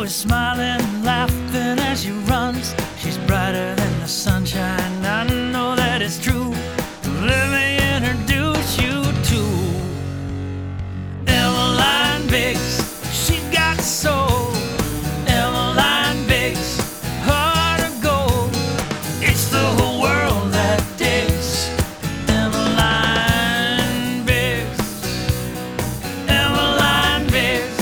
always smiling and laughing as she runs. She's brighter than the sunshine, I know that it's true. Let me introduce you to Emmeline Biggs. She's got soul. Emmeline Biggs, heart of gold. It's the whole world that digs Emmeline Biggs. Emmeline Biggs.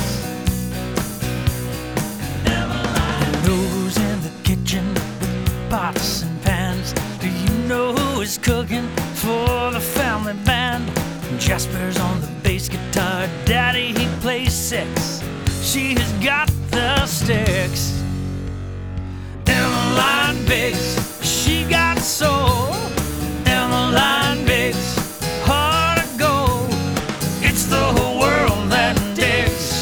Emmeline. Who's in the kitchen with pots and pans? Do you know who is cooking for the family band? Jasper's on the bass guitar, Daddy he plays six. She has got the sticks. Emmeline Biggs, she got soul. Emmeline Biggs, heart of gold. It's the whole world that digs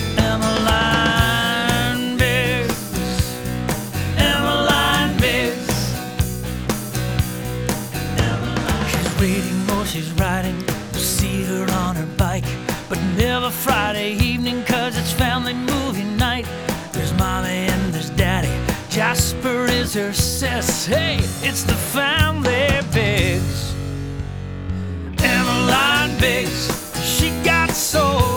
Emmeline Biggs. Emmeline Biggs. She's reading or she's writing. You'll see her on her bike, but never Friday evening, 'cause it's family movie night. There's Molly and there's Daddy, Jasper is her sis. Hey, it's the family Biggs. Emmeline Biggs, she got soul.